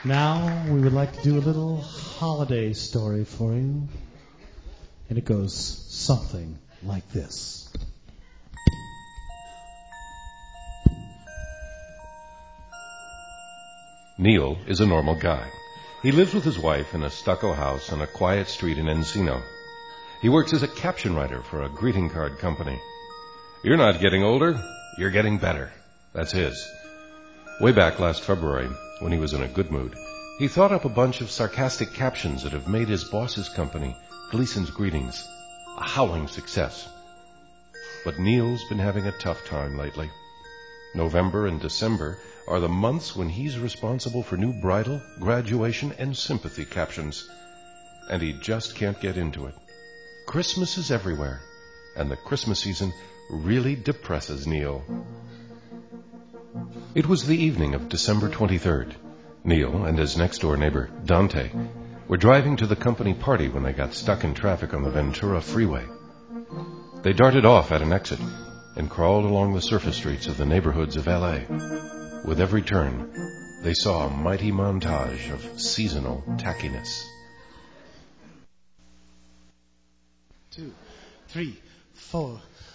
Now we would like to do a little holiday story for you. And it goes something like this. Neil is a normal guy. He lives with his wife in a stucco house on a quiet street in Encino. He works as a caption writer for a greeting card company. You're not getting older, you're getting better. That's his. Way back last February, when he was in a good mood, he thought up a bunch of sarcastic captions that have made his boss's company, Gleason's Greetings, a howling success. But Neil's been having a tough time lately. November and December are the months when he's responsible for new bridal, graduation, and sympathy captions. And he just can't get into it. Christmas is everywhere, and the Christmas season really depresses Neil. It was the evening of December 23rd. Neil and his next-door neighbor, Dante, were driving to the company party when they got stuck in traffic on the Ventura Freeway. They darted off at an exit and crawled along the surface streets of the neighborhoods of L.A. With every turn, they saw a mighty montage of seasonal tackiness. 2, 3, 4.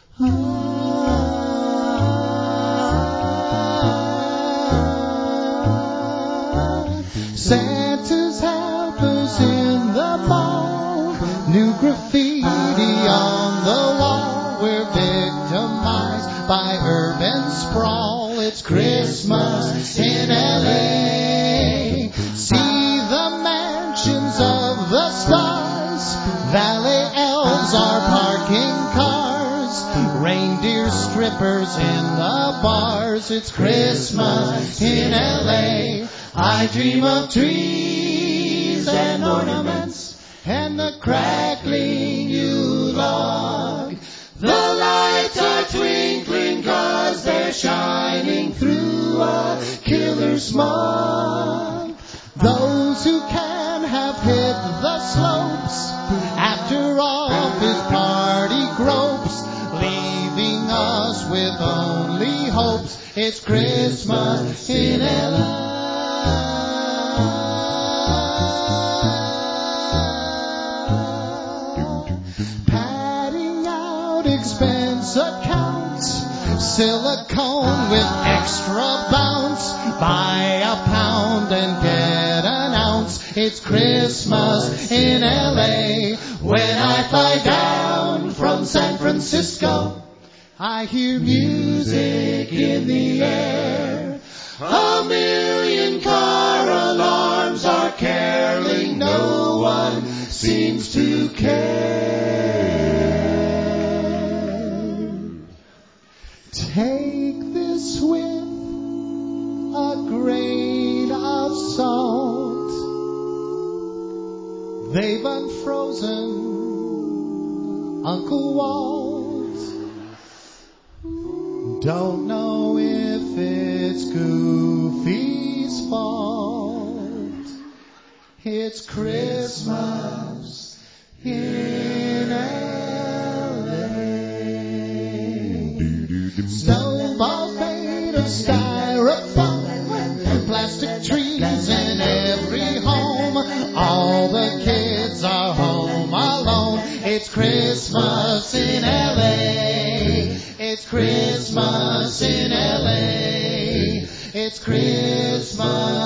Santa's helpers in the mall, new graffiti on the wall. We're victimized by urban sprawl. It's Christmas in L.A. See the mansions of the stars. Valet elves are parking cars. Reindeer strippers in the bars. It's Christmas in L.A. I dream of trees and ornaments and the crackling Yule log. The lights are twinkling 'cause they're shining through a killer smog. Those who can have hit the slopes after office party gropes, leaving us with only hopes. It's Christmas in L.A. Padding out expense accounts, silicone with extra bounce. Buy a pound and get an ounce. It's Christmas in L.A. When I fly down from San Francisco, I hear music in the air. A million car alarms are caroling. No one seems to care. Take this with a grain of salt. They've unfrozen Uncle Walt. Don't know if it's Goofy's fault. It's Christmas in L.A. Snowballs made of styrofoam, plastic trees in every home. All the kids are home alone. It's Christmas in L.A. It's Christmas in L.A. It's Christmas